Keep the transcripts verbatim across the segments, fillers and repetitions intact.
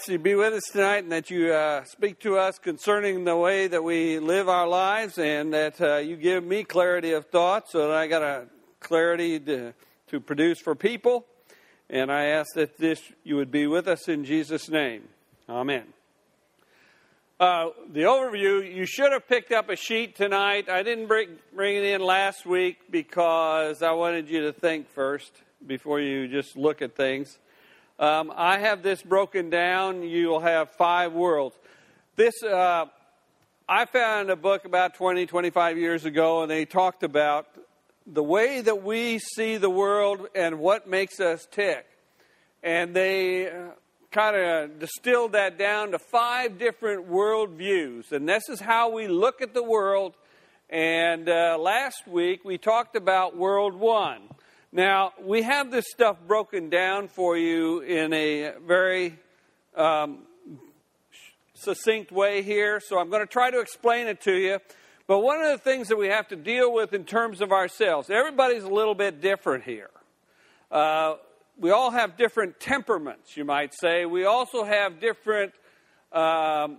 ask you to be with us tonight and that you uh, speak to us concerning the way that we live our lives, and that uh, you give me clarity of thought so that I got a clarity to, to produce for people. And I ask that this you would be with us in Jesus' name. Amen. Uh, the overview, you should have picked up a sheet tonight. I didn't bring, bring it in last week because I wanted you to think first before you just look at things. Um, I have this broken down. You'll have five worlds. This, uh, I found a book about twenty, twenty-five years ago, and they talked about the way that we see the world and what makes us tick. And they uh, kind of distilled that down to five different world views. And this is how we look at the world. And uh, last week we talked about World One. Now, we have this stuff broken down for you in a very um, succinct way here, so I'm going to try to explain it to you. But one of the things that we have to deal with in terms of ourselves, everybody's a little bit different here. Uh, we all have different temperaments, you might say. We also have different um,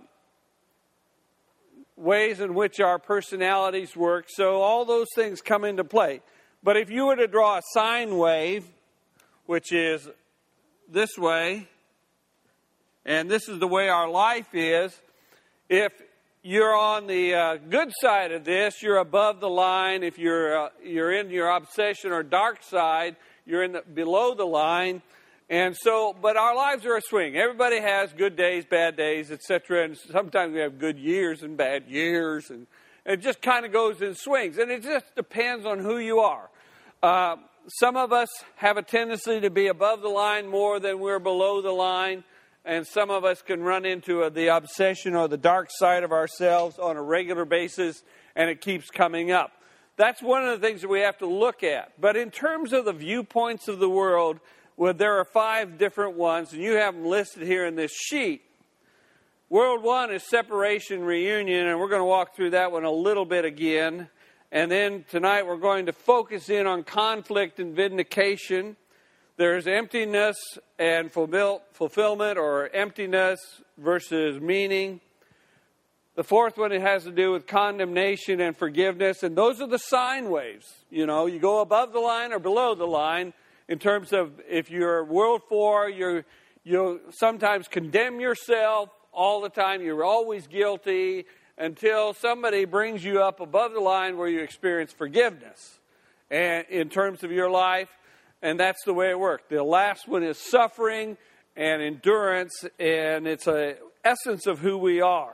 ways in which our personalities work, so all those things come into play. But if you were to draw a sine wave, which is this way, and this is the way our life is, if you're on the uh, good side of this, you're above the line. If you're uh, you're in your obsession or dark side, you're in the, below the line. And so, but our lives are a swing. Everybody has good days, bad days, et cetera. And sometimes we have good years and bad years, and it just kind of goes in swings, and it just depends on who you are. Uh, some of us have a tendency to be above the line more than we're below the line, and some of us can run into a, the obsession or the dark side of ourselves on a regular basis, and it keeps coming up. That's one of the things that we have to look at. But in terms of the viewpoints of the world, well, there are five different ones, and you have them listed here in this sheet. World one is separation, reunion, and we're going to walk through that one a little bit again. And then tonight we're going to focus in on conflict and vindication. There's emptiness and fulfill, fulfillment, or emptiness versus meaning. The fourth one, it has to do with condemnation and forgiveness, and those are the sine waves. You know, you go above the line or below the line in terms of if you're World four, you're, you'll sometimes condemn yourself all the time. You're always guilty until somebody brings you up above the line where you experience forgiveness and in terms of your life, and that's the way it works. The last one is suffering and endurance, and it's an essence of who we are.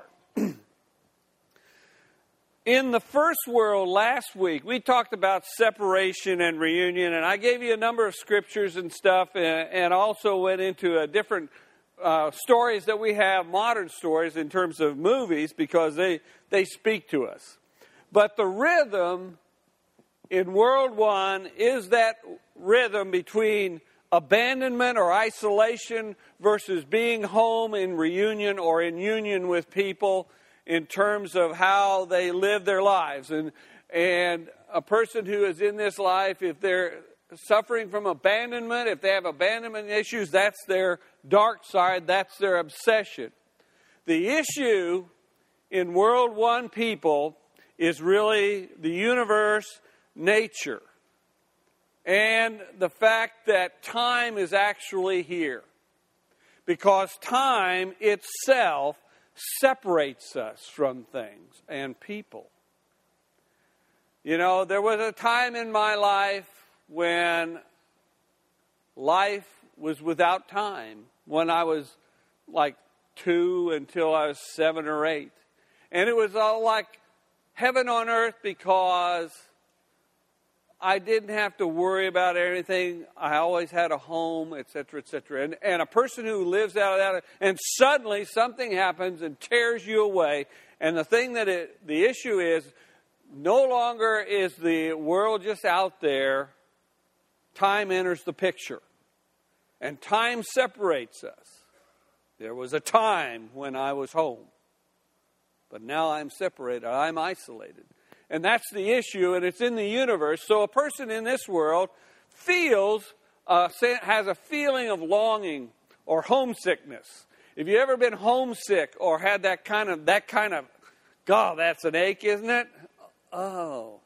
In the first world last week, we talked about separation and reunion, and I gave you a number of scriptures and stuff, and, and also went into a different Uh, stories that we have, modern stories in terms of movies, because they, they speak to us. But the rhythm in World One is that rhythm between abandonment or isolation versus being home in reunion or in union with people in terms of how they live their lives. And, and a person who is in this life, if they're suffering from abandonment, if they have abandonment issues, that's their dark side, that's their obsession. The issue in World One people is really the universe, nature, and the fact that time is actually here. Because time itself separates us from things and people. You know, there was a time in my life when life was without time, when I was like two until I was seven or eight. And it was all like heaven on earth because I didn't have to worry about anything. I always had a home, et cetera, et cetera. And, and a person who lives out of that, and suddenly something happens and tears you away. And the thing that it, the issue is, no longer is the world just out there. Time enters the picture. And time separates us. There was a time when I was home. But now I'm separated. I'm isolated. And that's the issue, and it's in the universe. So a person in this world feels, uh, has a feeling of longing or homesickness. If you ever been homesick or had that kind of, that kind of, God, that's an ache, isn't it? Oh.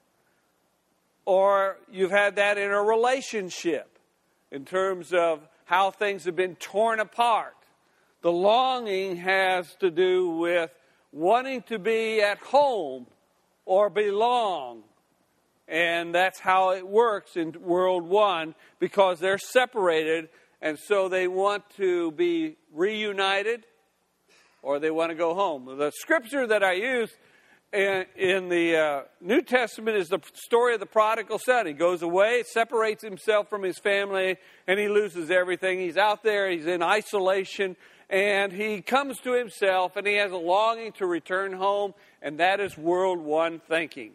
Or you've had that in a relationship in terms of how things have been torn apart. The longing has to do with wanting to be at home or belong. And that's how it works in World One, because they're separated, and so they want to be reunited or they want to go home. The scripture that I use in, in the uh, New Testament is the story of the prodigal son. He goes away, separates himself from his family, and he loses everything. He's out there, he's in isolation, and he comes to himself, and he has a longing to return home, and that is World One thinking.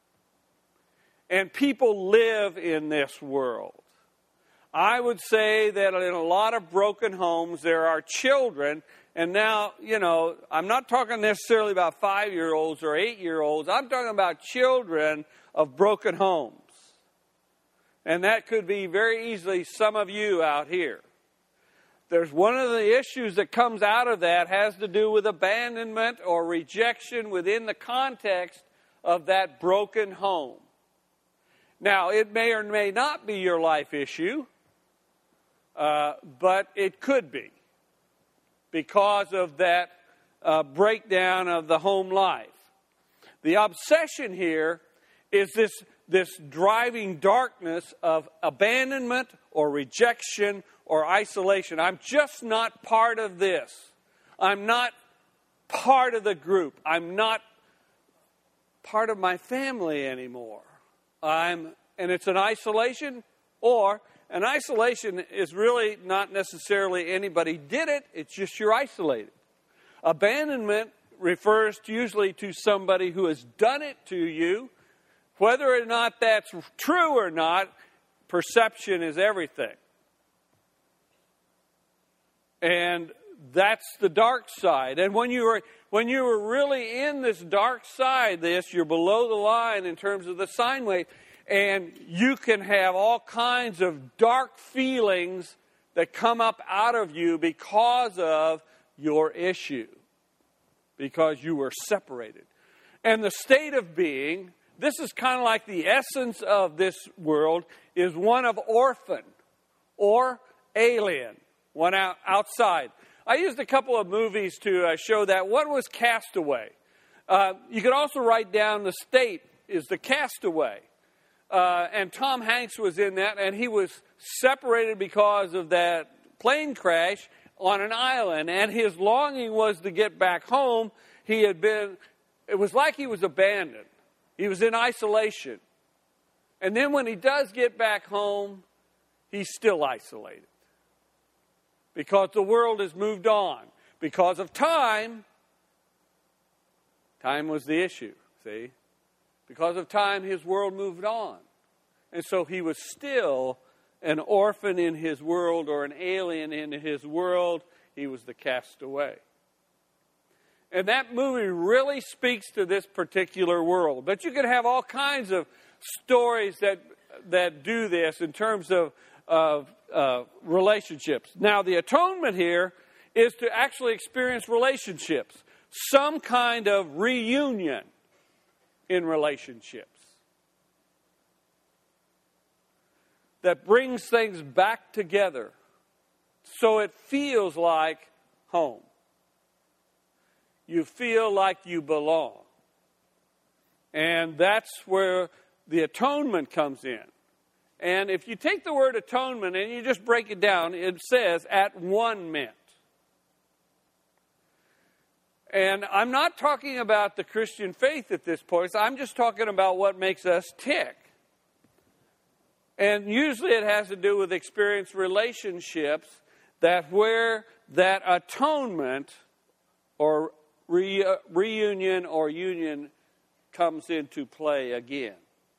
And people live in this world. I would say that in a lot of broken homes, there are children. And now, you know, I'm not talking necessarily about five-year-olds or eight-year-olds. I'm talking about children of broken homes. And that could be very easily some of you out here. There's one of the issues that comes out of that has to do with abandonment or rejection within the context of that broken home. Now, it may or may not be your life issue, uh, but it could be because of that uh, breakdown of the home life. The obsession here is this, this driving darkness of abandonment or rejection or isolation. I'm just not part of this. I'm not part of the group. I'm not part of my family anymore. I'm, and it's an isolation, or an isolation is really not necessarily anybody did it, it's just you're isolated. Abandonment refers to usually to somebody who has done it to you. Whether or not that's true or not, perception is everything. And that's the dark side. And when you were when you were really in this dark side, this, you're below the line in terms of the sine wave, and you can have all kinds of dark feelings that come up out of you because of your issue, because you were separated. And the state of being, this is kind of like the essence of this world, is one of orphan or alien, one out, outside. I used a couple of movies to uh, show that. One was Castaway. Uh, you could also write down the state is the Castaway. Uh, and Tom Hanks was in that, and he was separated because of that plane crash on an island. And his longing was to get back home. He had been, it was like he was abandoned. He was in isolation. And then when he does get back home, he's still isolated. Because the world has moved on. Because of time, time was the issue, see? Because of time, his world moved on. And so he was still an orphan in his world or an alien in his world. He was the castaway. And that movie really speaks to this particular world. But you could have all kinds of stories that, that do this in terms of of uh, relationships. Now, the atonement here is to actually experience relationships, some kind of reunion in relationships that brings things back together so it feels like home. You feel like you belong. And that's where the atonement comes in. And if you take the word atonement and you just break it down, it says at one meant. And I'm not talking about the Christian faith at this point. I'm just talking about what makes us tick. And usually it has to do with experienced relationships that where that atonement or re- reunion or union comes into play again.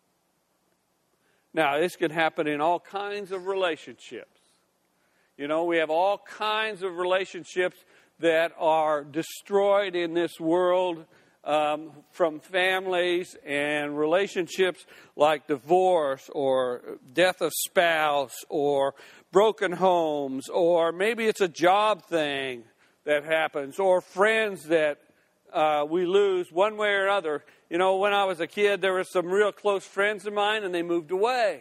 Now, this can happen in all kinds of relationships. You know, we have all kinds of relationships that are destroyed in this world, um, from families and relationships like divorce or death of spouse or broken homes, or maybe it's a job thing that happens, or friends that uh, we lose one way or another. You know, when I was a kid, there were some real close friends of mine, and they moved away.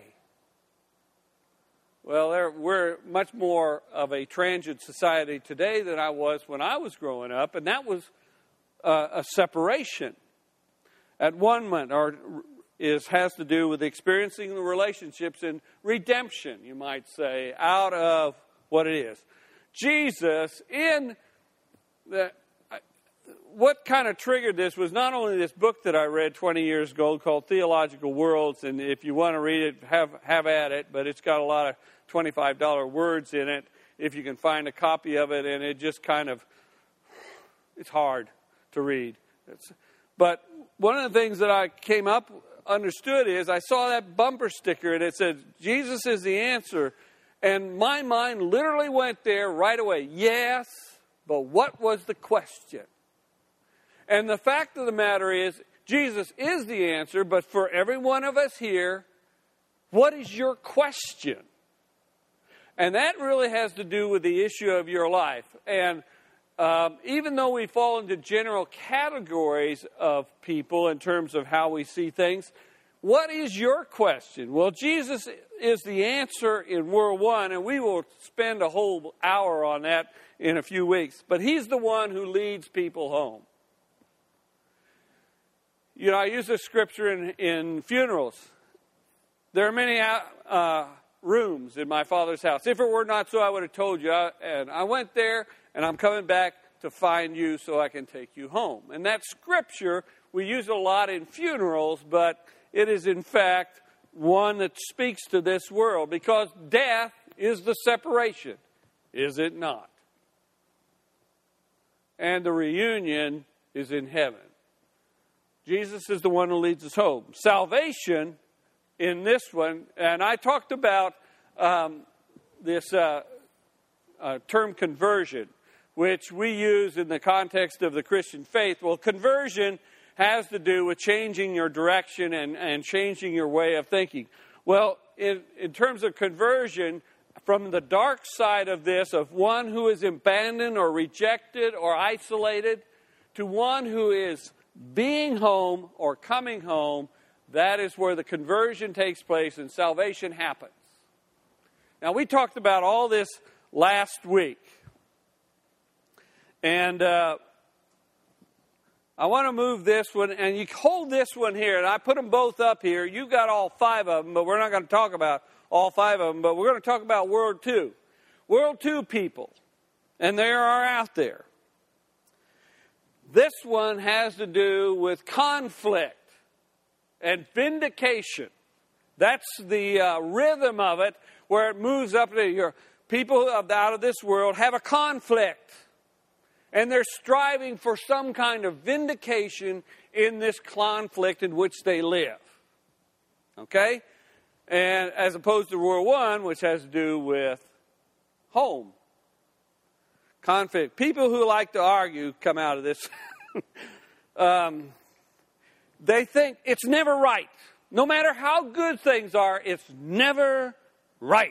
Well, we're much more of a transient society today than I was when I was growing up, and that was uh, a separation. At one moment, or is has to do with experiencing the relationships and redemption, you might say, out of what it is. Jesus, in the, what kind of triggered this was not only this book that I read twenty years ago called Theological Worlds, and if you want to read it, have have at it, but it's got a lot of twenty-five dollars words in it, if you can find a copy of it, and it just kind of, it's hard to read. It's, but one of the things that I came up, understood is, I saw that bumper sticker, and it said, Jesus is the answer, and my mind literally went there right away. Yes, but what was the question? And the fact of the matter is, Jesus is the answer, but for every one of us here, what is your question? And that really has to do with the issue of your life. And um, even though we fall into general categories of people in terms of how we see things, what is your question? Well, Jesus is the answer in World One, and we will spend a whole hour on that in a few weeks. But He's the one who leads people home. You know, I use this scripture in, in funerals. There are many uh, rooms in my Father's house. If it were not so, I would have told you. I, and I went there, and I'm coming back to find you so I can take you home. And that scripture, we use it a lot in funerals, but it is in fact one that speaks to this world, because death is the separation, is it not? And the reunion is in heaven. Jesus is the one who leads us home. Salvation in this one, and I talked about um, this uh, uh, term conversion, which we use in the context of the Christian faith. Well, conversion has to do with changing your direction and, and changing your way of thinking. Well, in, in terms of conversion, from the dark side of this, of one who is abandoned or rejected or isolated, to one who is being home or coming home, that is where the conversion takes place and salvation happens. Now, we talked about all this last week. And uh, I want to move this one, and you hold this one here, and I put them both up here. You've got all five of them, but we're not going to talk about all five of them, but we're going to talk about World Two. World Two people, and they are out there. This one has to do with conflict and vindication. That's the uh, rhythm of it, where it moves up to your people out of this world have a conflict. And they're striving for some kind of vindication in this conflict in which they live. Okay? And as opposed to World One, which has to do with home. Conflict. People who like to argue come out of this. um, they think it's never right. No matter how good things are, it's never right.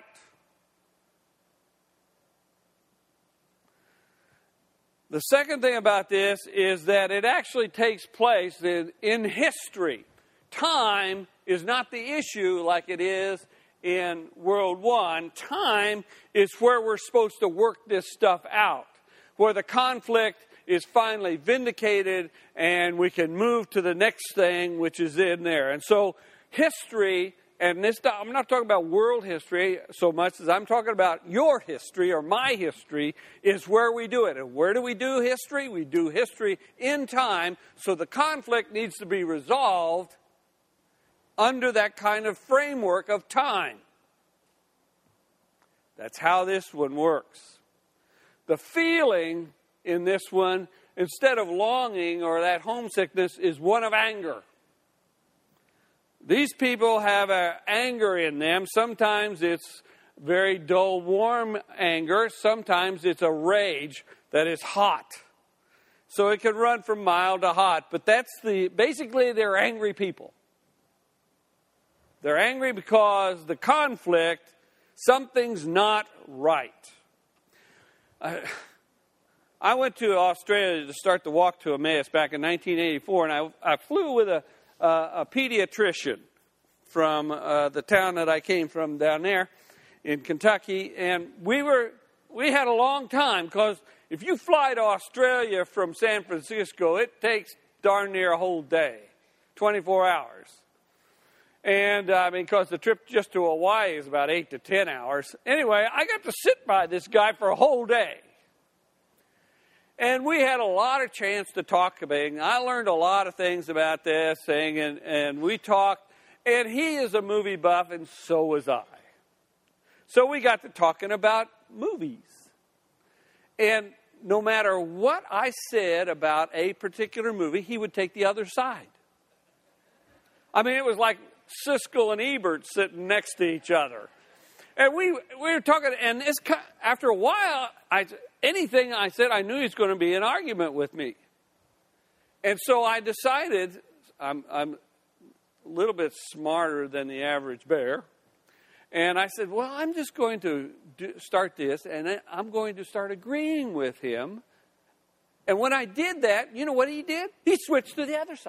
The second thing about this is that it actually takes place in, in history. Time is not the issue like it is in World One. Time is where we're supposed to work this stuff out, where the conflict is finally vindicated and we can move to the next thing which is in there. And so history, and this, I'm not talking about world history so much as I'm talking about your history or my history, is where we do it. And where do we do history? We do history in time, so the conflict needs to be resolved under that kind of framework of time. That's how this one works. The feeling in this one, instead of longing or that homesickness, is one of anger. These people have an anger in them. Sometimes it's very dull, warm anger. Sometimes it's a rage that is hot. So it can run from mild to hot. But that's the, basically they're angry people. They're angry because the conflict, something's not right. Uh, I went to Australia to start the Walk to Emmaus back in nineteen eighty-four, and I, I flew with a, uh, a pediatrician from uh, the town that I came from down there in Kentucky, and we were we had a long time, because if you fly to Australia from San Francisco, it takes darn near a whole day, twenty-four hours. And, I mean, because the trip just to Hawaii is about eight to ten hours. Anyway, I got to sit by this guy for a whole day. And we had a lot of chance to talk about it. I learned a lot of things about this thing, and, and we talked. And he is a movie buff, and so was I. So we got to talking about movies. And no matter what I said about a particular movie, he would take the other side. I mean, it was like Siskel and Ebert sitting next to each other. And we we were talking, and it's, after a while, I, anything I said, I knew he was going to be in argument with me. And so I decided, I'm, I'm a little bit smarter than the average bear, and I said, well, I'm just going to do, start this, and I'm going to start agreeing with him. And when I did that, you know what he did? He switched to the other side.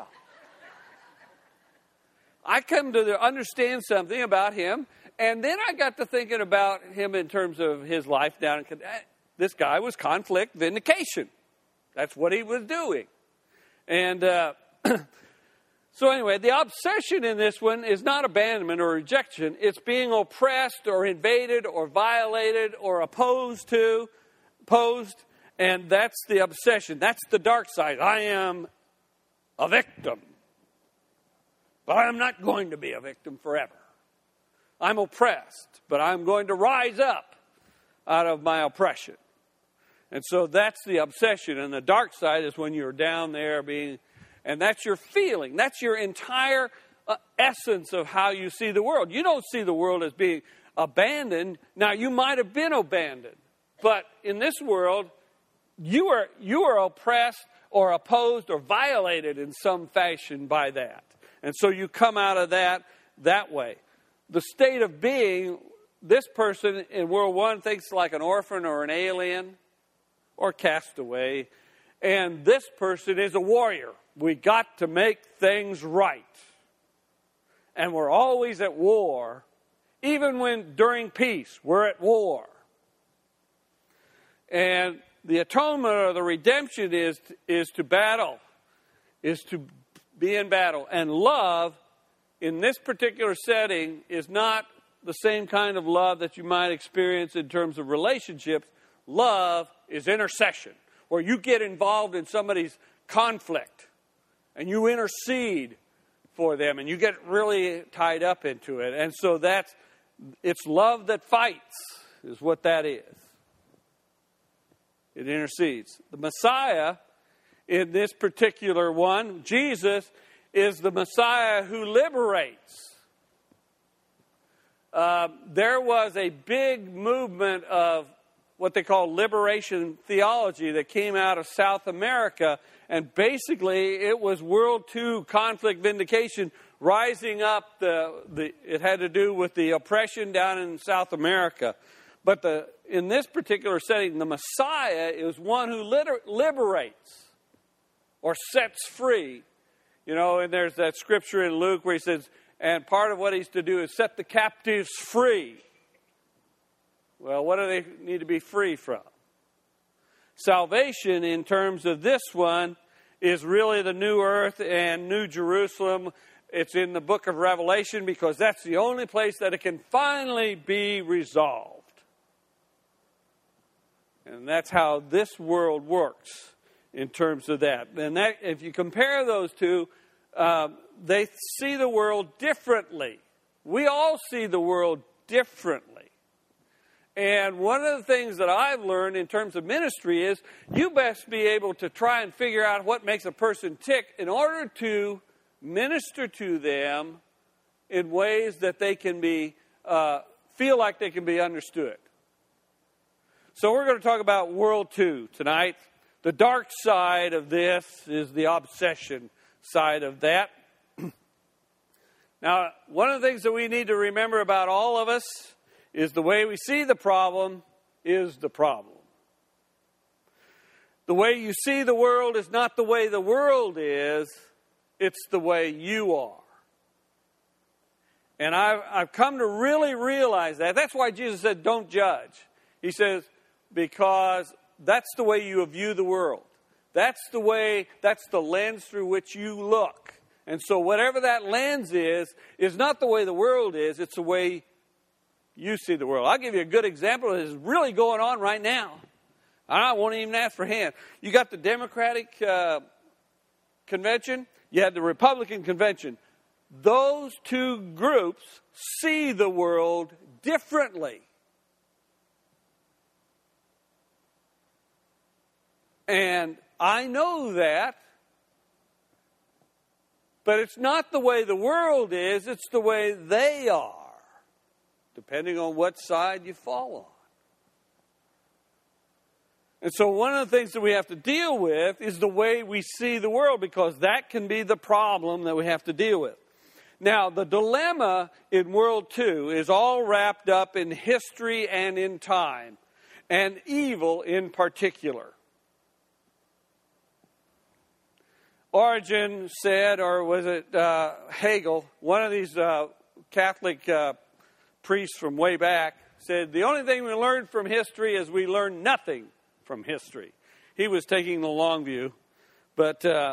I come to understand something about him, and then I got to thinking about him in terms of his life down in this guy was conflict vindication. That's what he was doing. And uh, so anyway, the obsession in this one is not abandonment or rejection. It's being oppressed or invaded or violated or opposed to, opposed, and that's the obsession. That's the dark side. I am a victim. But I'm not going to be a victim forever. I'm oppressed, but I'm going to rise up out of my oppression. And so that's the obsession. And the dark side is when you're down there being, and that's your feeling. That's your entire uh, essence of how you see the world. You don't see the world as being abandoned. Now, you might have been abandoned, but in this world, you are, you are oppressed or opposed or violated in some fashion by that. And so you come out of that that way. The state of being, this person in World War One thinks like an orphan or an alien or castaway. And this person is a warrior. We got to make things right. And we're always at war. Even when during peace, we're at war. And the atonement or the redemption is, is to battle, is to be in battle. And love, in this particular setting, is not the same kind of love that you might experience in terms of relationships. Love is intercession, where you get involved in somebody's conflict and you intercede for them and you get really tied up into it. And so that's, it's love that fights is what that is. It intercedes. The Messiah, in this particular one, Jesus is the Messiah who liberates. Uh, there was a big movement of what they call liberation theology that came out of South America, and basically it was World Two conflict vindication rising up. The, the it had to do with the oppression down in South America. But the in this particular setting, the Messiah is one who liter- liberates or sets free. You know, and there's that scripture in Luke where he says, and part of what he's to do is set the captives free. Well, what do they need to be free from? Salvation, in terms of this one, is really the new earth and new Jerusalem. It's in the book of Revelation because that's the only place that it can finally be resolved. And that's how this world works in terms of that. And that, if you compare those two, uh, they see the world differently. We all see the world differently. And one of the things that I've learned in terms of ministry is you best be able to try and figure out what makes a person tick in order to minister to them in ways that they can be, uh, feel like they can be understood. So we're going to talk about World Two tonight. The dark side of this is the obsession side of that. Now, one of the things that we need to remember about all of us is the way we see the problem is the problem. The way you see the world is not the way the world is, it's the way you are. And I've, I've come to really realize that. That's why Jesus said, don't judge. He says, because that's the way you view the world. That's the way, that's the lens through which you look. And so whatever that lens is, is not the way the world is, it's the way you see the world. I'll give you a good example of this really going on right now. I won't even ask for hand. You got the Democratic uh, convention, you had the Republican convention. Those two groups see the world differently. And I know that, but it's not the way the world is, it's the way they are, depending on what side you fall on. And so one of the things that we have to deal with is the way we see the world, because that can be the problem that we have to deal with. Now, the dilemma in World Two is all wrapped up in history and in time, and evil in particular. Origen said, or was it uh, Hegel, one of these uh, Catholic uh, priests from way back, said, the only thing we learn from history is we learn nothing from history. He was taking the long view, but uh,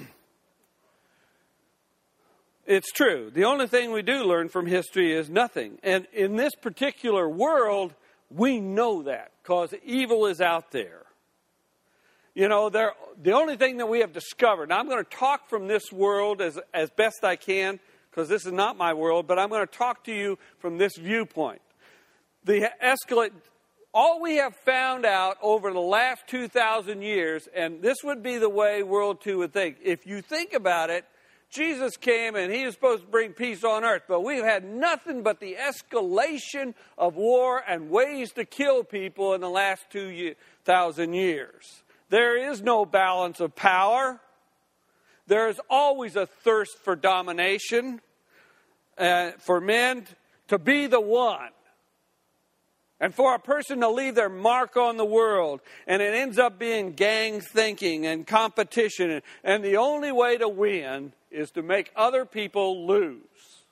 it's true. The only thing we do learn from history is nothing. And in this particular world, we know that because evil is out there. You know, there, the only thing that we have discovered, now I'm going to talk from this world as, as best I can, because this is not my world, but I'm going to talk to you from this viewpoint. The escalate, all we have found out over the last two thousand years, and this would be the way World Two would think. If you think about it, Jesus came and he was supposed to bring peace on earth, but we've had nothing but the escalation of war and ways to kill people in the last two thousand years. There is no balance of power. There is always a thirst for domination, uh, for men to be the one. And for a person to leave their mark on the world. And it ends up being gang thinking and competition. And the only way to win is to make other people lose.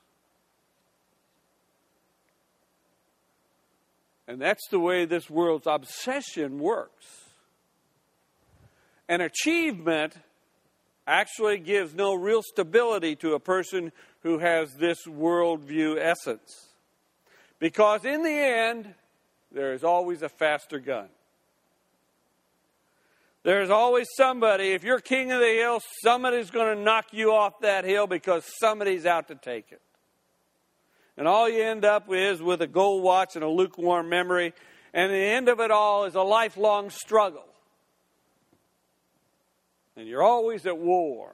And that's the way this world's obsession works. And achievement actually gives no real stability to a person who has this worldview essence. Because in the end, there is always a faster gun. There's always somebody, if you're king of the hill, somebody's going to knock you off that hill because somebody's out to take it. And all you end up with is with a gold watch and a lukewarm memory. And the end of it all is a lifelong struggle. And you're always at war.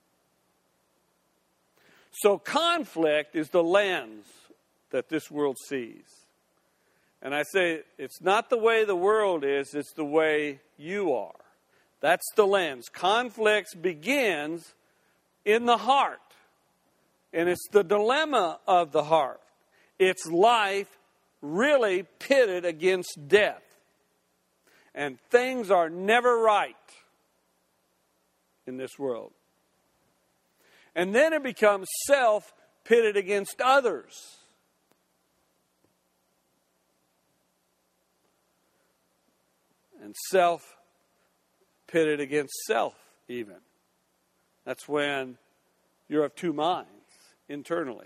So conflict is the lens that this world sees. And I say, it's not the way the world is, it's the way you are. That's the lens. Conflict begins in the heart. And it's the dilemma of the heart. It's life really pitted against death. And things are never right in this world. And then it becomes self pitted against others. And self pitted against self, even. That's when you're of two minds internally.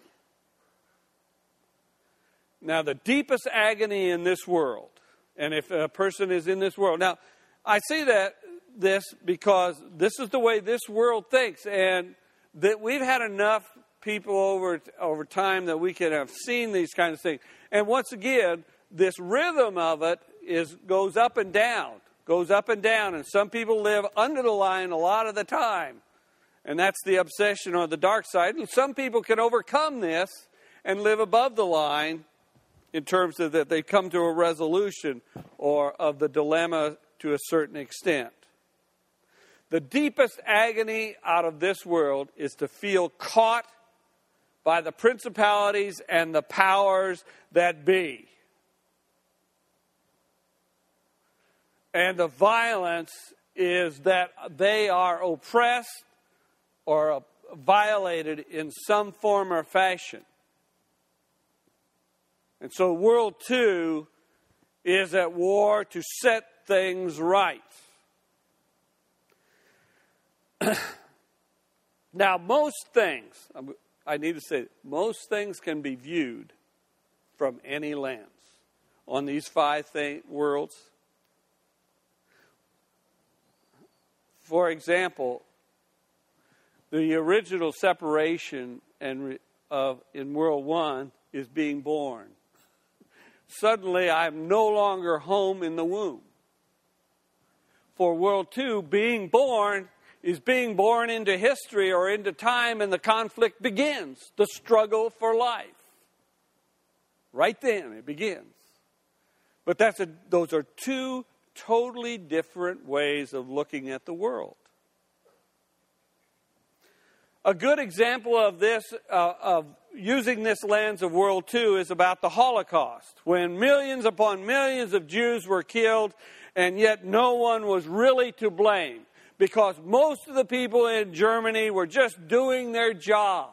Now, the deepest agony in this world, and if a person is in this world, now, I say that this because this is the way this world thinks, and that we've had enough people over over time that we can have seen these kinds of things. And once again, this rhythm of it is goes up and down, goes up and down, and some people live under the line a lot of the time. And that's the obsession or the dark side. And some people can overcome this and live above the line in terms of that they come to a resolution or of the dilemma to a certain extent. The deepest agony out of this world is to feel caught by the principalities and the powers that be. And the violence is that they are oppressed or violated in some form or fashion. And so World Two is at war to set things right. Now, most things, I need to say, most things can be viewed from any lens on these five th- worlds. For example, the original separation and of in World One is being born. Suddenly, I'm no longer home in the womb. For World Two, being born is being born into history or into time, and the conflict begins. The struggle for life. Right then, it begins. But that's a, those are two totally different ways of looking at the world. A good example of this, uh, of using this lens of World Two, is about the Holocaust, when millions upon millions of Jews were killed, and yet no one was really to blame, because most of the people in Germany were just doing their job.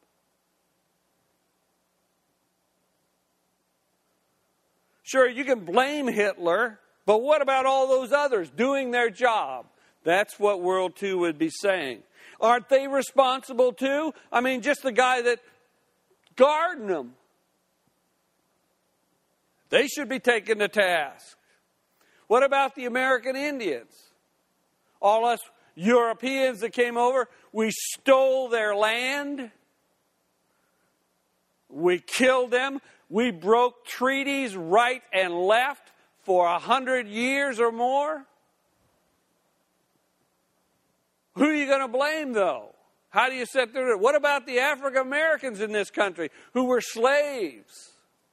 Sure, you can blame Hitler, but what about all those others doing their job? That's what World Two would be saying. Aren't they responsible too? I mean, just the guy that guarded them. They should be taken to task. What about the American Indians? All us Europeans that came over, we stole their land. We killed them. We broke treaties right and left for a hundred years or more. Who are you going to blame, though? How do you set through it? What about the African Americans in this country who were slaves?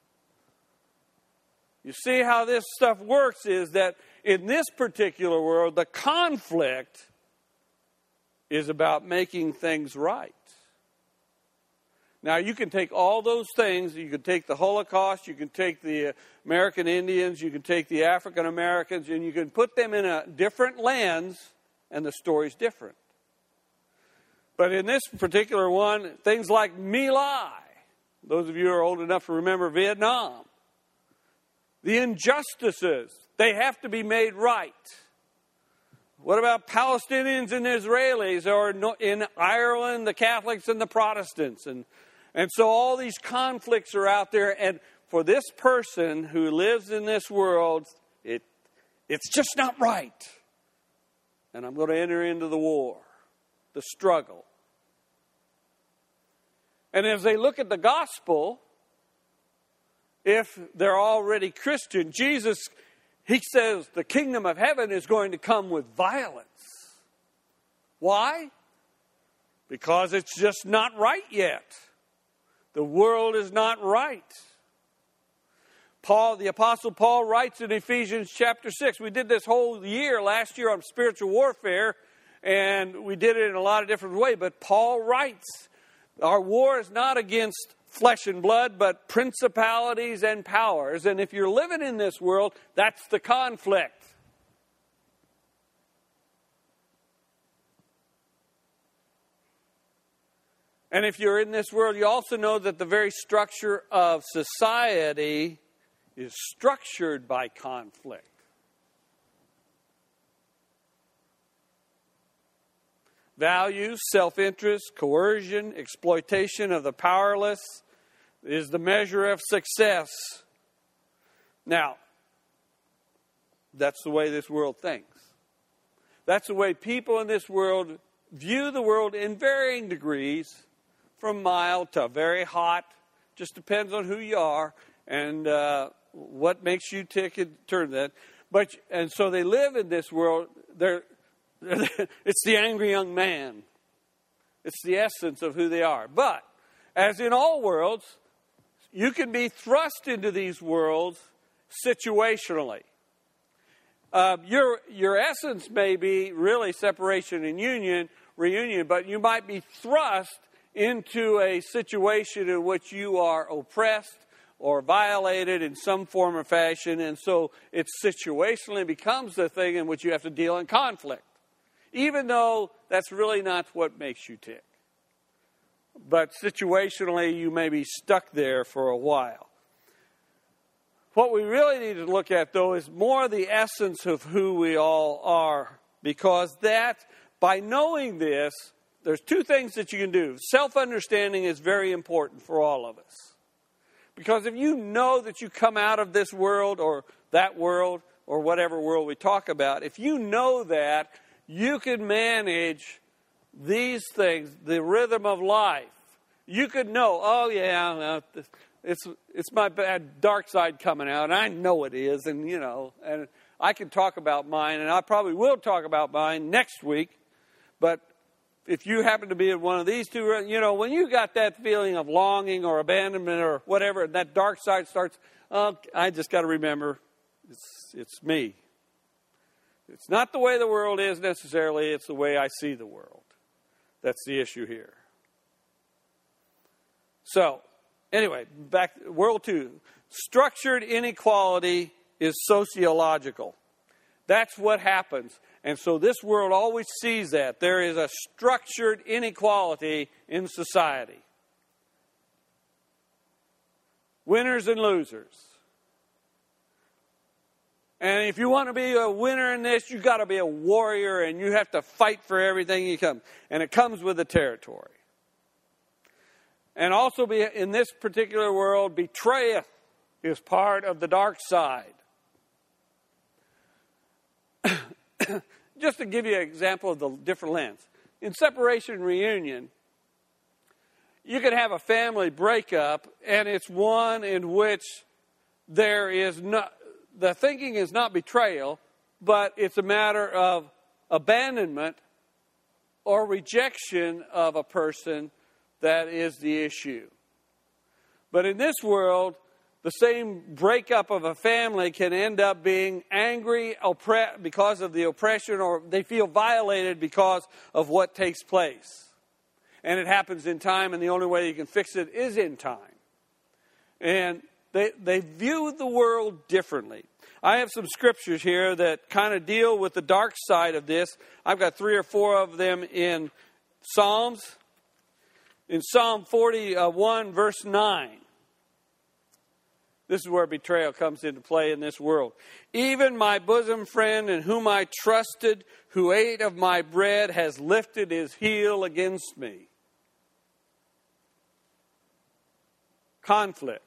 You see how this stuff works is that in this particular world, the conflict is about making things right. Now, you can take all those things. You can take the Holocaust, you can take the American Indians, you can take the African Americans, and you can put them in a different lens, and the story's different. But in this particular one, things like My Lai, those of you who are old enough to remember Vietnam, the injustices, they have to be made right. What about Palestinians and Israelis, or in Ireland, the Catholics and the Protestants? And, and so all these conflicts are out there, and for this person who lives in this world, it it's just not right. And I'm going to enter into the war, the struggle. And as they look at the gospel, if they're already Christian, Jesus, he says the kingdom of heaven is going to come with violence. Why? Because it's just not right yet. The world is not right. Paul, the Apostle Paul writes in Ephesians chapter six. We did this whole year, last year, on spiritual warfare, and we did it in a lot of different ways. But Paul writes, our war is not against flesh and blood, but principalities and powers. And if you're living in this world, that's the conflict. And if you're in this world, you also know that the very structure of society is structured by conflict. Values, self-interest, coercion, exploitation of the powerless is the measure of success. Now, that's the way this world thinks. That's the way people in this world view the world in varying degrees, from mild to very hot. Just depends on who you are and uh, what makes you tick and turn that. But and so they live in this world. They're It's the angry young man. It's the essence of who they are. But, as in all worlds, you can be thrust into these worlds situationally. Uh, your, your essence may be really separation and union, reunion, but you might be thrust into a situation in which you are oppressed or violated in some form or fashion, and so it situationally becomes the thing in which you have to deal in conflict, even though that's really not what makes you tick. But situationally, you may be stuck there for a while. What we really need to look at, though, is more the essence of who we all are, because that, by knowing this, there's two things that you can do. Self-understanding is very important for all of us. Because if you know that you come out of this world or that world or whatever world we talk about, if you know that, you can manage these things, the rhythm of life. You could know, oh yeah, it's it's my bad dark side coming out, and I know it is, and you know, and I can talk about mine, and I probably will talk about mine next week, but if you happen to be in one of these two, you know, when you got that feeling of longing or abandonment or whatever, and that dark side starts, oh, I just got to remember, it's it's me. It's not the way the world is necessarily, it's the way I see the world. That's the issue here. So, anyway, back to world two. Structured inequality is sociological. That's what happens. And so this world always sees that. There is a structured inequality in society. Winners and losers. And if you want to be a winner in this, you've got to be a warrior and you have to fight for everything you come. And it comes with the territory. And also be in this particular world, betrayal is part of the dark side. Just to give you an example of the different lens. In separation and reunion, you can have a family breakup, and it's one in which there is not, the thinking is not betrayal, but it's a matter of abandonment or rejection of a person that is the issue. But in this world, the same breakup of a family can end up being angry oppre- because of the oppression, or they feel violated because of what takes place. And it happens in time, and the only way you can fix it is in time. And they, they view the world differently. I have some scriptures here that kind of deal with the dark side of this. I've got three or four of them in Psalms. In Psalm forty-one, verse nine. This is where betrayal comes into play in this world. Even my bosom friend in whom I trusted, who ate of my bread, has lifted his heel against me. Conflict.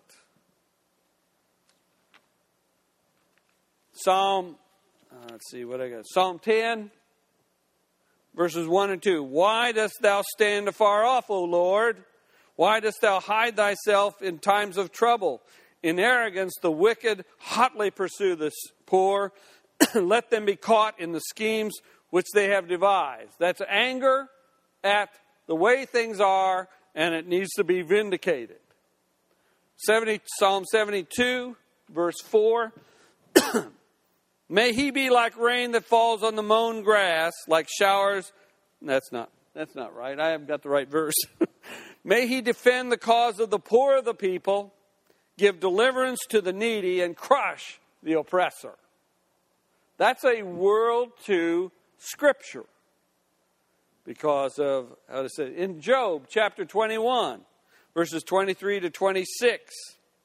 Psalm, uh, let's see what I got. Psalm ten, verses one and two. Why dost thou stand afar off, O Lord? Why dost thou hide thyself in times of trouble? In arrogance, the wicked hotly pursue the poor. Let them be caught in the schemes which they have devised. That's anger at the way things are, and it needs to be vindicated. seventy, Psalm seventy-two, verse four. May he be like rain that falls on the mown grass, like showers. That's not, that's not right. I haven't got the right verse. May he defend the cause of the poor of the people, give deliverance to the needy, and crush the oppressor. That's a World Two scripture. Because of, how to say it, in Job chapter twenty-one, verses twenty-three to twenty-six.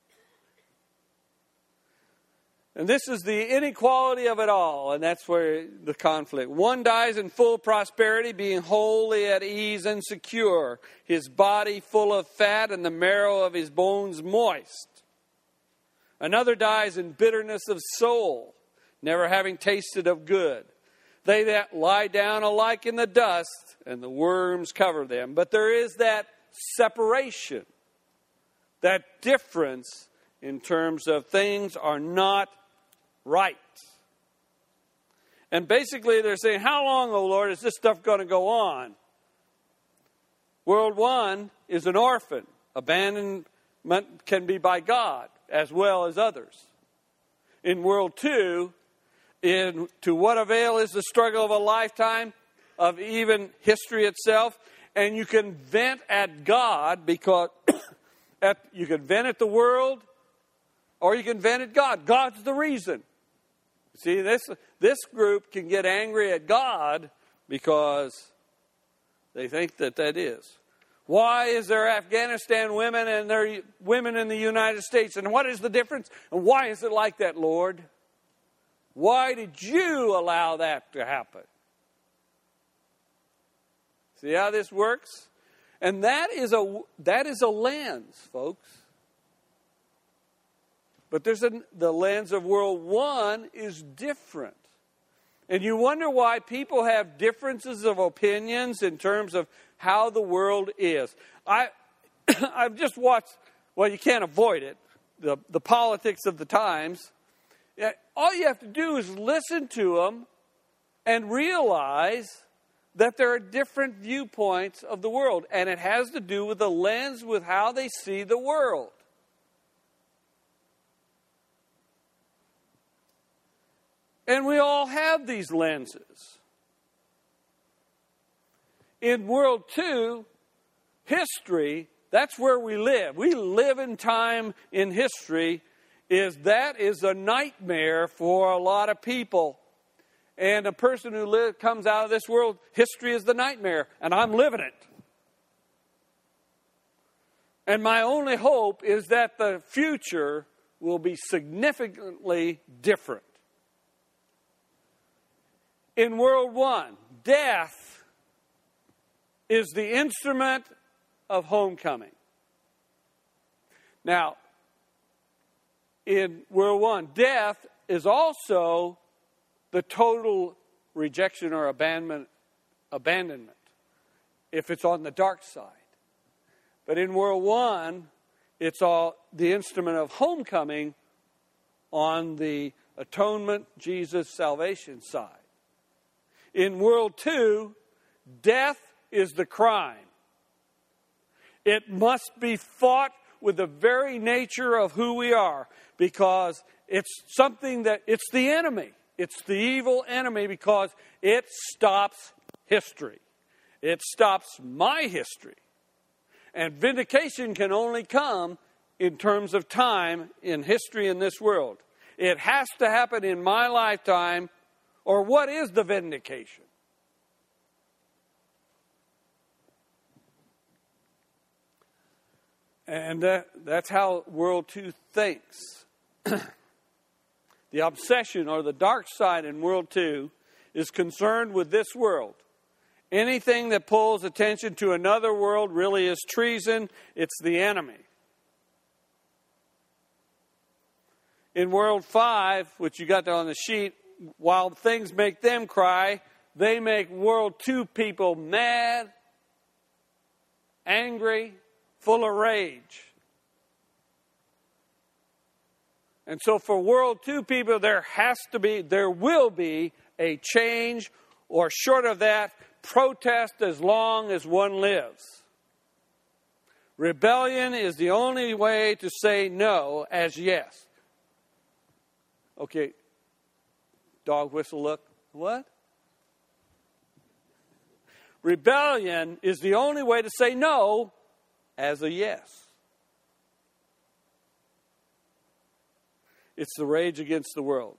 And this is the inequality of it all, and that's where the conflict. One dies in full prosperity, being wholly at ease and secure, his body full of fat and the marrow of his bones moist. Another dies in bitterness of soul, never having tasted of good. They that lie down alike in the dust, and the worms cover them. But there is that separation, that difference in terms of things are not right. And basically they're saying, how long, O Lord, is this stuff going to go on? World one is an orphan. Abandonment can be by God as well as others. In world two, in to what avail is the struggle of a lifetime, of even history itself? And you can vent at God because at, you can vent at the world, Or you can vent at God. God's the reason. See, this, this group can get angry at God because they think that that is. Why is there Afghanistan women and there are women in the United States? And what is the difference? And why is it like that, Lord? Why did you allow that to happen? See how this works? And that is a, that is a lens, folks. But there's a, the lens of World One is different. And you wonder why people have differences of opinions in terms of how the world is. I, I've just watched, well, you can't avoid it, the, the politics of the times. All you have to do is listen to them and realize that there are different viewpoints of the world. And it has to do with the lens with how they see the world. And we all have these lenses. In World Two, history, that's where we live. We live in time in history. Is that is a nightmare for a lot of people. And a person who live, comes out of this world, history is the nightmare. And I'm living it. And my only hope is that the future will be significantly different. In World One, death is the instrument of homecoming. Now, in World One, death is also the total rejection or abandonment, abandonment if it's on the dark side. But in World One, it's all the instrument of homecoming on the atonement, Jesus, salvation side. In World Two, death is the crime. It must be fought with the very nature of who we are, because it's something that, it's the enemy. It's the evil enemy because it stops history. It stops my history. And vindication can only come in terms of time in history in this world. It has to happen in my lifetime, or what is the vindication? And uh, that's how World Two thinks. The obsession or the dark side in World Two is concerned with this world. Anything that pulls attention to another world really is treason. It's the enemy. In World Five, which you got there on the sheet, while things make them cry, they make World Two people mad, angry, full of rage. And so for World Two people, there has to be, there will be a change, or short of that, protest as long as one lives. Rebellion is the only way to say no as yes. Okay, dog whistle look. What? Rebellion is the only way to say no as a yes. It's the rage against the world.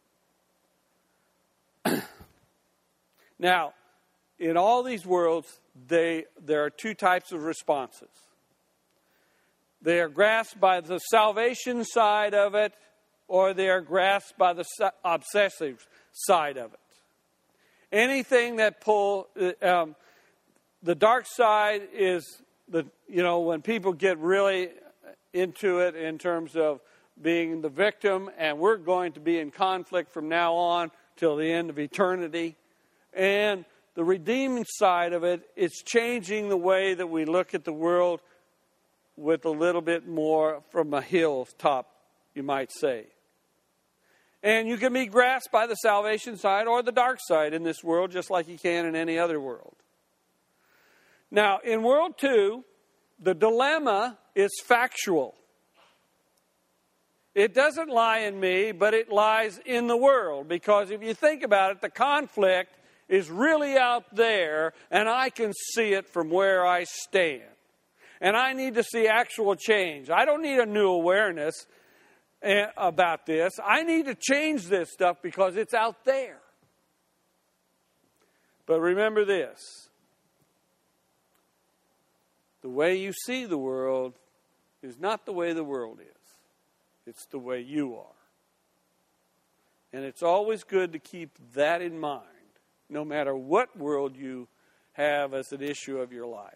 Now, in all these worlds, they, there are two types of responses. They are grasped by the salvation side of it, or they are grasped by the obsessive side of it. Anything that pull, um, the dark side is the, you know, when people get really into it in terms of being the victim, and we're going to be in conflict from now on till the end of eternity. And the redeeming side of it is changing the way that we look at the world with a little bit more from a hilltop, you might say. And you can be grasped by the salvation side or the dark side in this world, just like you can in any other world. Now, in World Two, the dilemma is factual. It doesn't lie in me, but it lies in the world. Because if you think about it, the conflict is really out there, and I can see it from where I stand. And I need to see actual change. I don't need a new awareness. about this. I need to change this stuff because it's out there. But remember this. The way you see the world is not the way the world is. It's the way you are. And it's always good to keep that in mind, no matter what world you have as an issue of your life.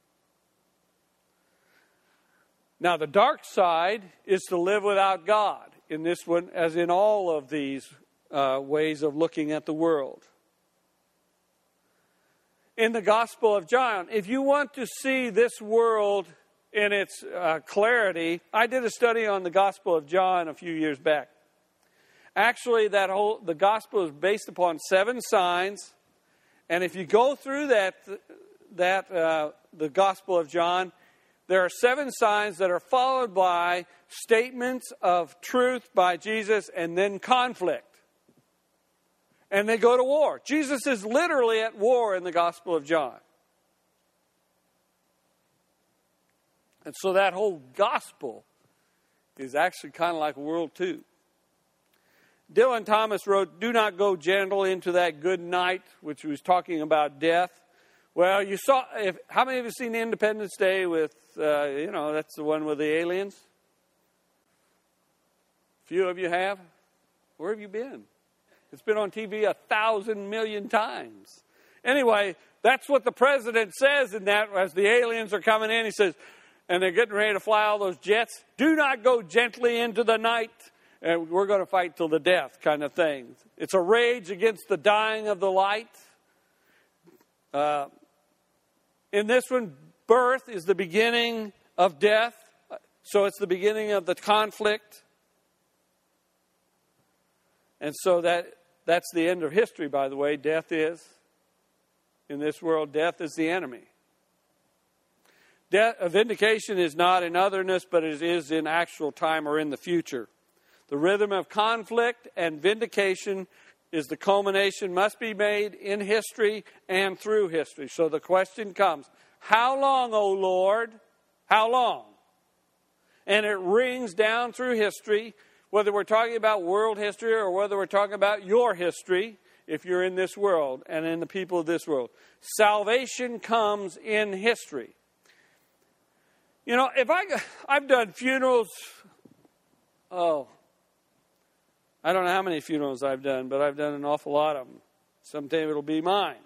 Now, the dark side is to live without God in this one, as in all of these uh, ways of looking at the world. In the Gospel of John, if you want to see this world in its uh, clarity, I did a study on the Gospel of John a few years back. Actually, that whole the Gospel is based upon seven signs, and if you go through that that uh, the Gospel of John, there are seven signs that are followed by statements of truth by Jesus and then conflict. And they go to war. Jesus is literally at war in the Gospel of John. And so that whole gospel is actually kind of like World Two. Dylan Thomas wrote, "Do not go gentle into that good night," which was talking about death. Well, you saw, if, how many of you have seen Independence Day with, uh, you know, that's the one with the aliens? A few of you have. Where have you been? It's been on T V a thousand million times. Anyway, that's what the president says in that as the aliens are coming in. He says, and they're getting ready to fly all those jets, "Do not go gently into the night. And we're going to fight till the death," kind of thing. It's a rage against the dying of the light. Uh, in this one, birth is the beginning of death. So it's the beginning of the conflict. And so that that's the end of history, by the way. Death is. In this world, death is the enemy. Death, vindication is not in otherness, but it is in actual time or in the future. The rhythm of conflict and vindication is the culmination, must be made in history and through history. So the question comes, how long, O Lord? How long? And it rings down through history, whether we're talking about world history or whether we're talking about your history, if you're in this world and in the people of this world. Salvation comes in history. You know, if I, I've done funerals, oh, I don't know how many funerals I've done, but I've done an awful lot of them. Someday it'll be mine.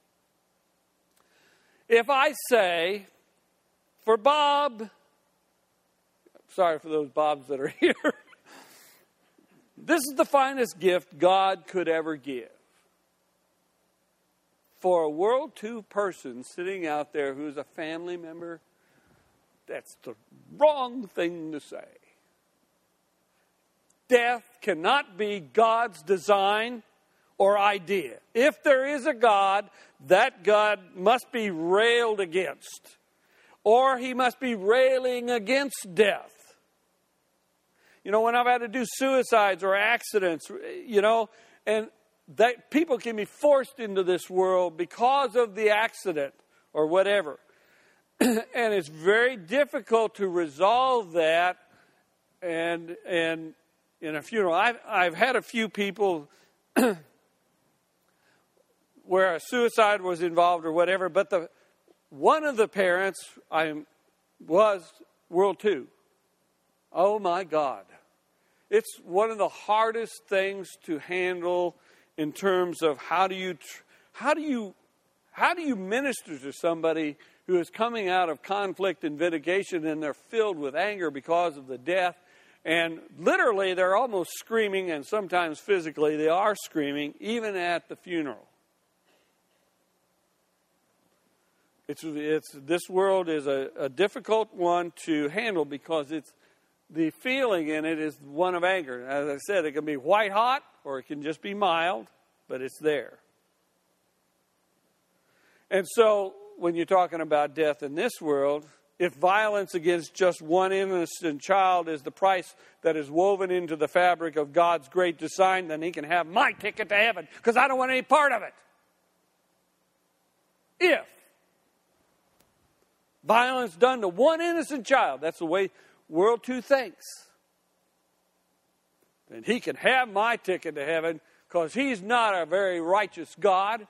If I say, for Bob, sorry for those Bobs that are here, this is the finest gift God could ever give. For a World Two person sitting out there who's a family member, that's the wrong thing to say. Death cannot be God's design or idea. If there is a God, that God must be railed against, or he must be railing against death. You know, when I've had to do suicides or accidents, you know, and that people can be forced into this world because of the accident or whatever. And it's very difficult to resolve that and and in a funeral. I've, I've had a few people where a suicide was involved or whatever, but the one of the parents I was World Two. Oh my God. It's one of the hardest things to handle in terms of how do you how do you how do you minister to somebody who is coming out of conflict and vindication and they're filled with anger because of the death. And literally, they're almost screaming, and sometimes physically they are screaming, even at the funeral. It's, it's this world is a, a difficult one to handle because it's the feeling in it is one of anger. As I said, it can be white hot or it can just be mild, but it's there. And so, when you're talking about death in this world, if violence against just one innocent child is the price that is woven into the fabric of God's great design, then he can have my ticket to heaven because I don't want any part of it. If violence done to one innocent child, that's the way World Two thinks. And he can have my ticket to heaven because he's not a very righteous God.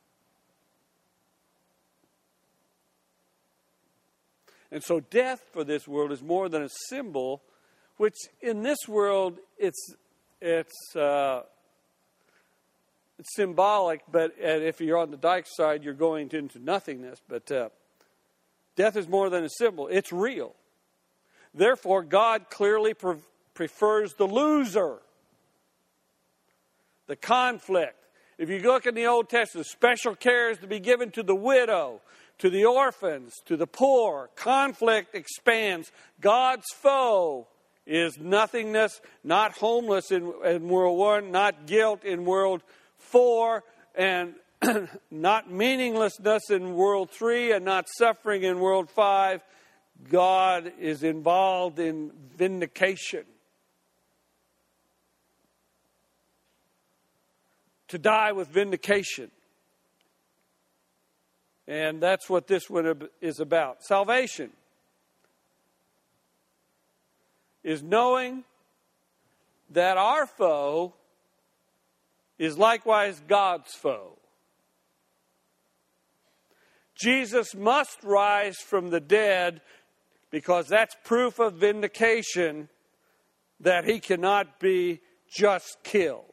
And so death for this world is more than a symbol, which in this world it's it's uh, it's symbolic, but if you're on the dark side, you're going into nothingness. But uh, death is more than a symbol. It's real. Therefore, God clearly pre- prefers the loser, the conflict. If you look in the Old Testament, special care is to be given to the widow, to the orphans, to the poor. Conflict expands. God's foe is nothingness, not homeless in, in World One, not guilt in World Four, and not meaninglessness in World Three, and not suffering in World Five. God is involved in vindication. To die with vindication. And that's what this one is about. Salvation is knowing that our foe is likewise God's foe. Jesus must rise from the dead because that's proof of vindication that he cannot be just killed.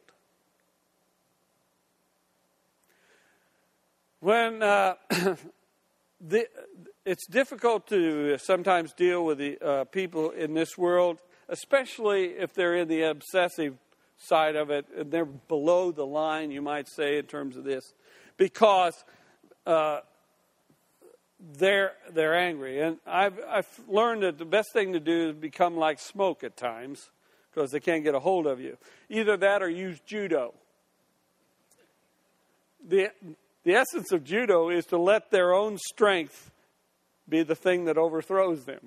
When uh, the, it's difficult to sometimes deal with the uh, people in this world, especially if they're in the obsessive side of it, and they're below the line, you might say, in terms of this, because uh, they're they're angry. And I've I've learned that the best thing to do is become like smoke at times, because they can't get a hold of you. Either that or use judo. The The essence of judo is to let their own strength be the thing that overthrows them.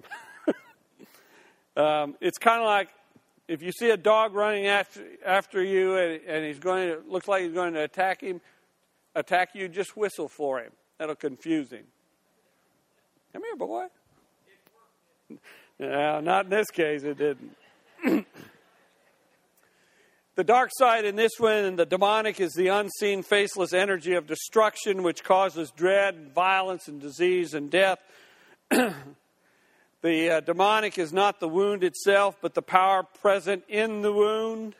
um, it's kind of like if you see a dog running after after you and, and he's going to looks like he's going to attack him, attack you. Just whistle for him. That'll confuse him. Come here, boy. No, not in this case. It didn't. The dark side in this one, and the demonic, is the unseen, faceless energy of destruction which causes dread, violence, and disease and death. The uh, demonic is not the wound itself, but the power present in the wound.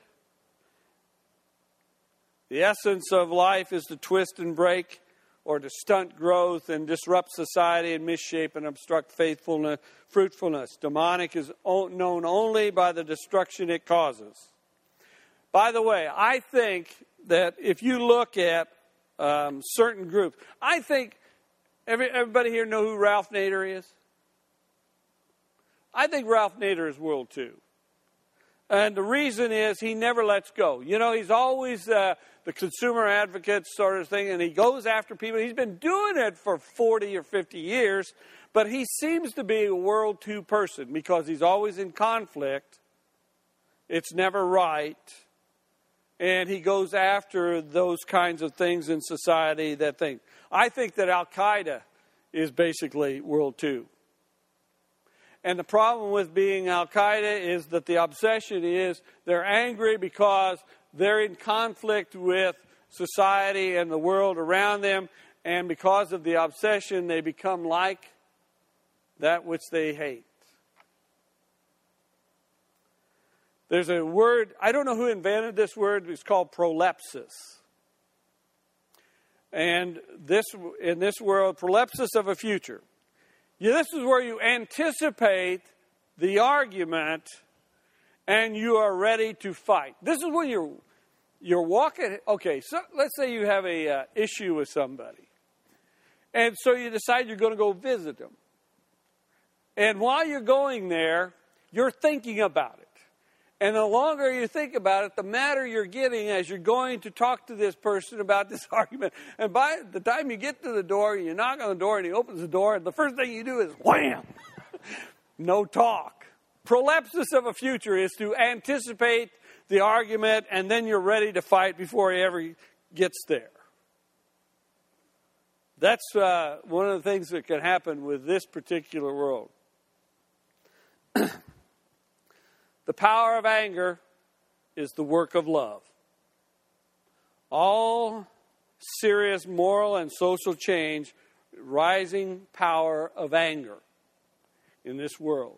The essence of life is to twist and break, or to stunt growth and disrupt society and misshape and obstruct faithfulness, fruitfulness. Demonic is known only by the destruction it causes. By the way, I think that if you look at um, certain groups, I think every, everybody here know who Ralph Nader is? I think Ralph Nader is World Two. And the reason is he never lets go. You know, he's always uh, the consumer advocate sort of thing, and he goes after people. He's been doing it for forty or fifty years, but he seems to be a World Two person because he's always in conflict. It's never right. And he goes after those kinds of things in society that think. I think that Al-Qaeda is basically World Two. And the problem with being Al-Qaeda is that the obsession is they're angry because they're in conflict with society and the world around them. And because of the obsession, they become like that which they hate. There's a word, I don't know who invented this word, it's called prolepsis. And this in this world, prolepsis of a future. Yeah, this is where you anticipate the argument and you are ready to fight. This is when you're you're walking, okay, so let's say you have a uh, issue with somebody. And so you decide you're going to go visit them. And while you're going there, you're thinking about it. And the longer you think about it, the madder you're getting as you're going to talk to this person about this argument. And by the time you get to the door, you knock on the door and he opens the door, and the first thing you do is wham! No talk. Prolepsis of a future is to anticipate the argument, and then you're ready to fight before he ever gets there. That's uh, one of the things that can happen with this particular world. The power of anger is the work of love. All serious moral and social change, rising power of anger in this world.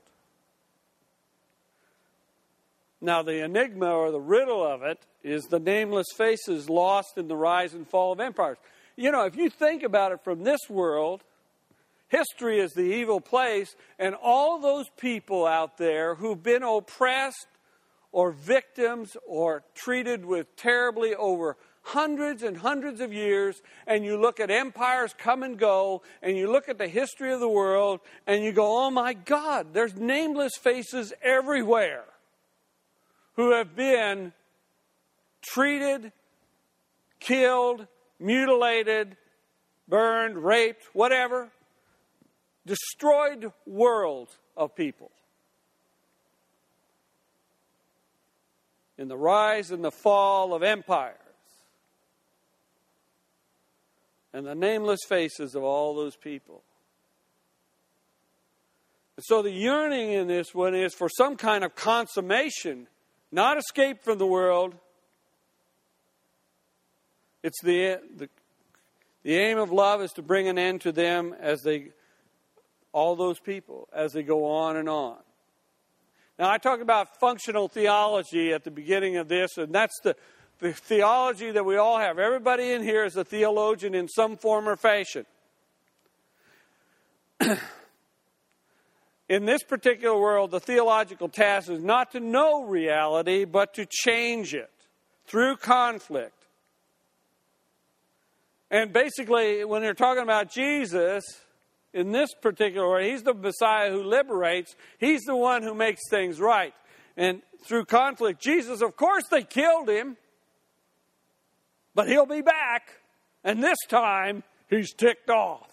Now, the enigma or the riddle of it is the nameless faces lost in the rise and fall of empires. You know, if you think about it from this world, history is the evil place, and all those people out there who've been oppressed or victims or treated with terribly over hundreds and hundreds of years, and you look at empires come and go, and you look at the history of the world, and you go, oh my God, there's nameless faces everywhere who have been treated, killed, mutilated, burned, raped, whatever. Destroyed world of people. In the rise and the fall of empires. And the nameless faces of all those people. And so the yearning in this one is for some kind of consummation, not escape from the world. It's the, the, the aim of love is to bring an end to them as they, all those people, as they go on and on. Now, I talked about functional theology at the beginning of this, and that's the, the theology that we all have. Everybody in here is a theologian in some form or fashion. In this particular world, the theological task is not to know reality, but to change it through conflict. And basically, when they're talking about Jesus, in this particular way, he's the Messiah who liberates. He's the one who makes things right. And through conflict, Jesus, of course, they killed him. But he'll be back. And this time, he's ticked off.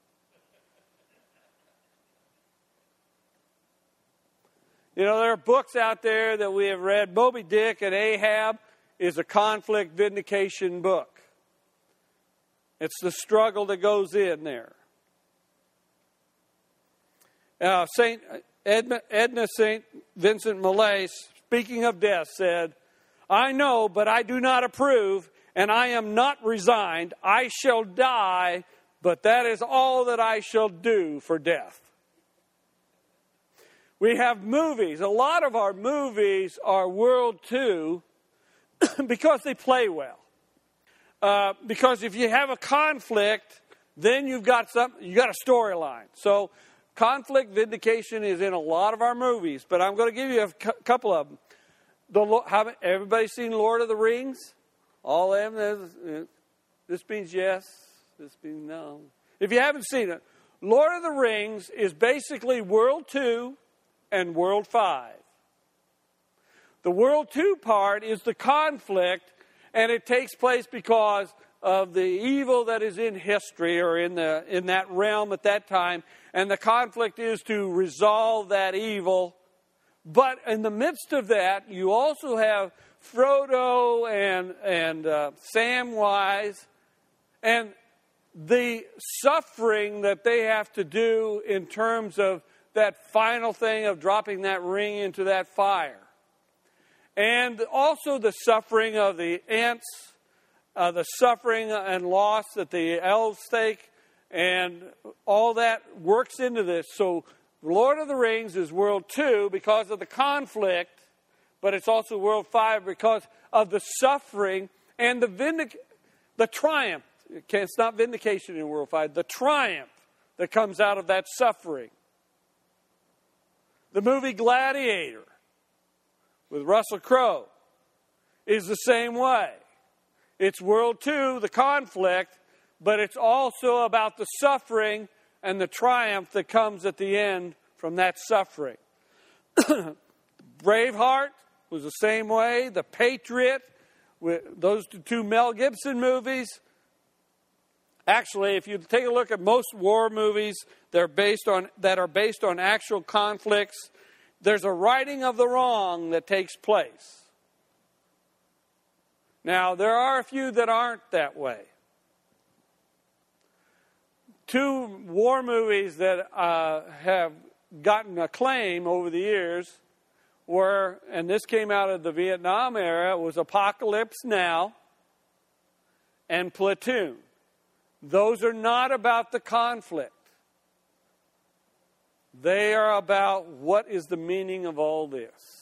You know, there are books out there that we have read. Moby Dick and Ahab is a conflict vindication book. It's the struggle that goes in there. Uh, Saint Edna, Edna Saint Vincent Millay, speaking of death, said, I know, but I do not approve, and I am not resigned. I shall die, but that is all that I shall do for death. We have movies. A lot of our movies are World Two because they play well. Uh, because if you have a conflict, then you've got some, you got a storyline. So conflict vindication is in a lot of our movies, but I'm going to give you a cu- couple of them. The, have everybody seen Lord of the Rings? All of them. This means yes. This means no. If you haven't seen it, Lord of the Rings is basically World Two and World Five. The World Two part is the conflict, and it takes place because of the evil that is in history or in the in that realm at that time, and the conflict is to resolve that evil. But in the midst of that, you also have Frodo and and uh, Samwise, and the suffering that they have to do in terms of that final thing of dropping that ring into that fire. And also the suffering of the Ents, uh, the suffering and loss that the elves take, and all that works into this. So Lord of the Rings is World Two because of the conflict, but it's also World Five because of the suffering and the vindic- the triumph. Okay, it's not vindication in World Five, the triumph that comes out of that suffering. The movie Gladiator with Russell Crowe is the same way. It's World Two, the conflict, but it's also about the suffering and the triumph that comes at the end from that suffering. Braveheart was the same way. The Patriot, with those two Mel Gibson movies. Actually, if you take a look at most war movies that are based on that are based on actual conflicts, there's a righting of the wrong that takes place. Now, there are a few that aren't that way. Two war movies that uh, have gotten acclaim over the years, were, and this came out of the Vietnam era, it was Apocalypse Now and Platoon. Those are not about the conflict. They are about what is the meaning of all this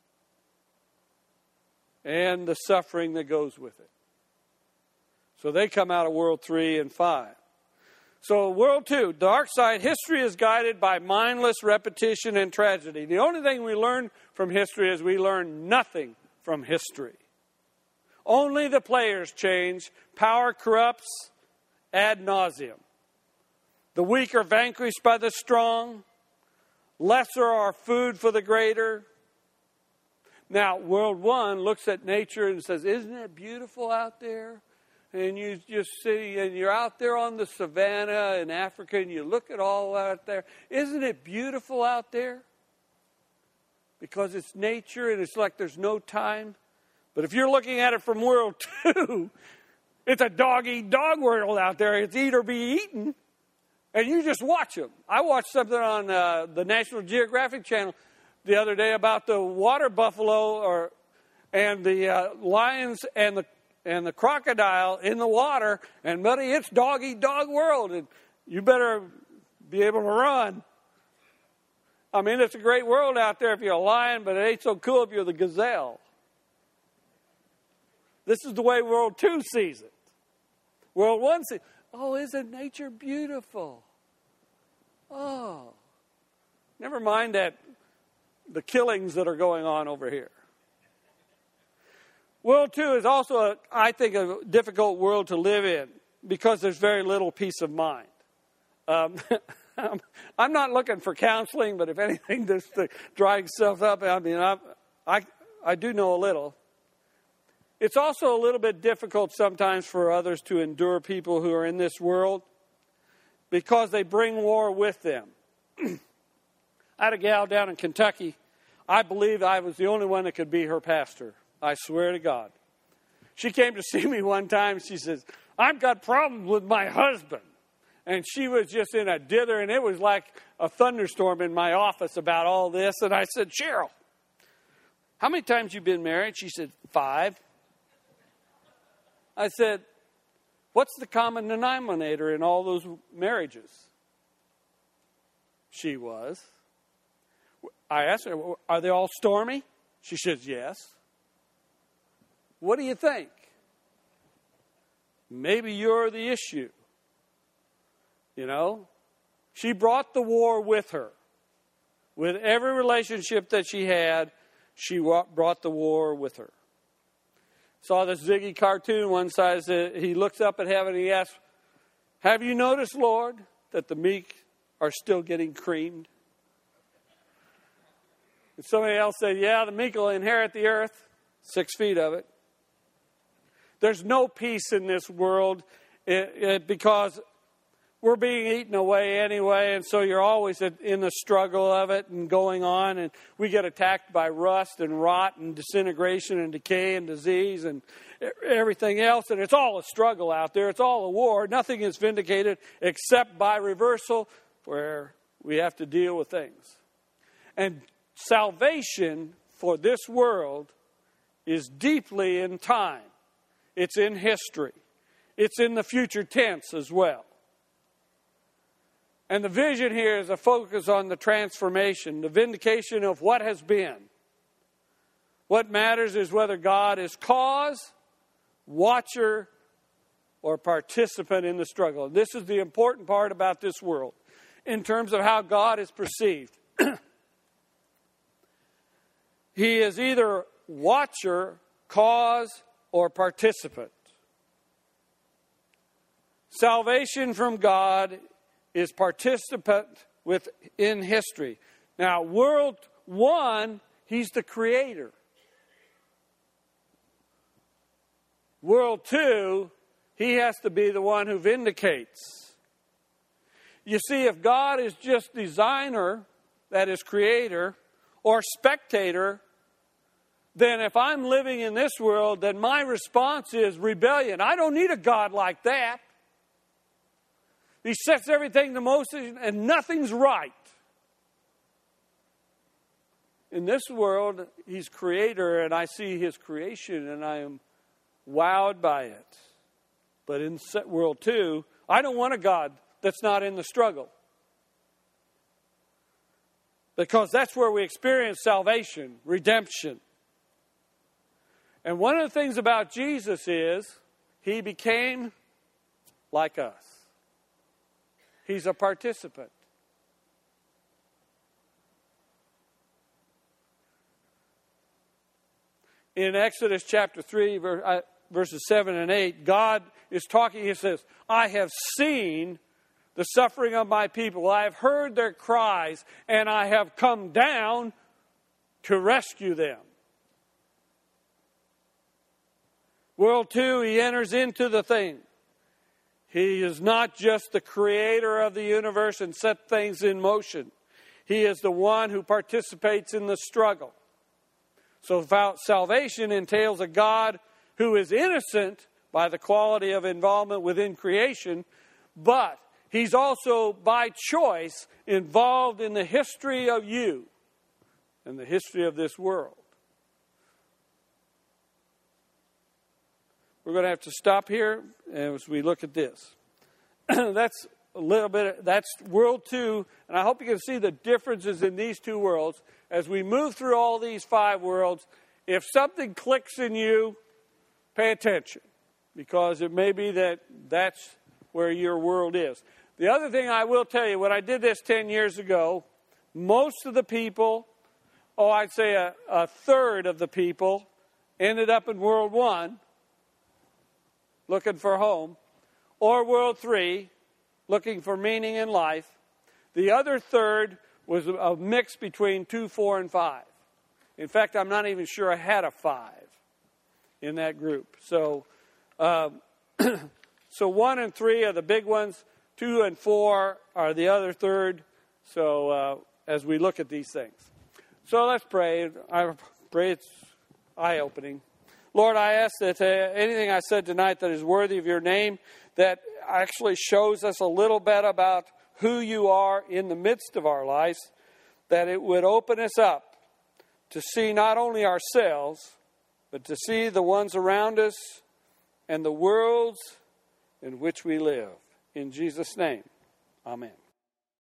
and the suffering that goes with it. So they come out of World three and five. So World two, dark side, history is guided by mindless repetition and tragedy. The only thing we learn from history is we learn nothing from history. Only the players change. Power corrupts ad nauseum. The weak are vanquished by the strong. Lesser are food for the greater. Now, World One looks at nature and says, isn't it beautiful out there? And you just see, and you're out there on the savannah in Africa, and you look at all out there. Isn't it beautiful out there? Because it's nature, and it's like there's no time. But if you're looking at it from World Two, it's a dog-eat-dog world out there. It's eat or be eaten. And you just watch them. I watched something on uh, the National Geographic Channel the other day about the water buffalo or and the uh, lions and the and the crocodile in the water. And, buddy, it's dog-eat-dog world. And you better be able to run. I mean, it's a great world out there if you're a lion, but it ain't so cool if you're the gazelle. This is the way World Two sees it. World One sees, oh, isn't nature beautiful? Oh. Never mind that the killings that are going on over here. World Two is also, a, I think, a difficult world to live in because there's very little peace of mind. Um, I'm not looking for counseling, but if anything, just to dry stuff up, I mean, I, I, I do know a little. It's also a little bit difficult sometimes for others to endure people who are in this world because they bring war with them. I had a gal down in Kentucky. I believe I was the only one that could be her pastor. I swear to God. She came to see me one time. She says, I've got problems with my husband. And she was just in a dither, and it was like a thunderstorm in my office about all this. And I said, Cheryl, how many times you been married? She said, five. I said, what's the common denominator in all those marriages? She was. I asked her, are they all stormy? She says, yes. What do you think? Maybe you're the issue. You know? She brought the war with her. With every relationship that she had, she brought the war with her. Saw this Ziggy cartoon one side. He looks up at heaven and he asks, have you noticed, Lord, that the meek are still getting creamed? And somebody else said, yeah, the meek will inherit the earth, six feet of it. There's no peace in this world it, it, because we're being eaten away anyway, and so you're always in the struggle of it and going on, and we get attacked by rust and rot and disintegration and decay and disease and everything else, and it's all a struggle out there. It's all a war. Nothing is vindicated except by reversal where we have to deal with things. And salvation for this world is deeply in time. It's in history. It's in the future tense as well. And the vision here is a focus on the transformation, the vindication of what has been. What matters is whether God is cause, watcher, or participant in the struggle. And this is the important part about this world in terms of how God is perceived. He is either watcher, cause, or participant. Salvation from God is participant within history. Now, World One, he's the creator. World Two, he has to be the one who vindicates. You see, if God is just designer, that is creator, or spectator, then if I'm living in this world, then my response is rebellion. I don't need a God like that. He sets everything to motion and nothing's right. in this world, he's creator, and I see his creation, and I am wowed by it. But in world two, I don't want a God that's not in the struggle. Because that's where we experience salvation, redemption. And one of the things about Jesus is he became like us. He's a participant. In Exodus chapter three, verses seven and eight, God is talking. He says, I have seen the suffering of my people. I have heard their cries, and I have come down to rescue them. World two, he enters into the thing. He is not just the creator of the universe and set things in motion. He is the one who participates in the struggle. So salvation entails a God who is innocent by the quality of involvement within creation, but he's also, by choice, involved in the history of you and the history of this world. We're going to have to stop here as we look at this. That's a little bit, that's world two, and I hope you can see the differences in these two worlds. As we move through all these five worlds, if something clicks in you, pay attention, because it may be that that's where your world is. The other thing I will tell you, when I did this ten years ago, most of the people, oh, I'd say a, a third of the people, ended up in World One, looking for home, or World Three, looking for meaning in life. The other third was a mix between two, four, and five. In fact, I'm not even sure I had a five in that group. So, um, so one and three are the big ones. Two and four are the other third. So uh, as we look at these things. So let's pray. I pray it's eye-opening. Lord, I ask that uh, anything I said tonight that is worthy of your name, that actually shows us a little bit about who you are in the midst of our lives, that it would open us up to see not only ourselves, but to see the ones around us and the worlds in which we live. In Jesus' name, amen.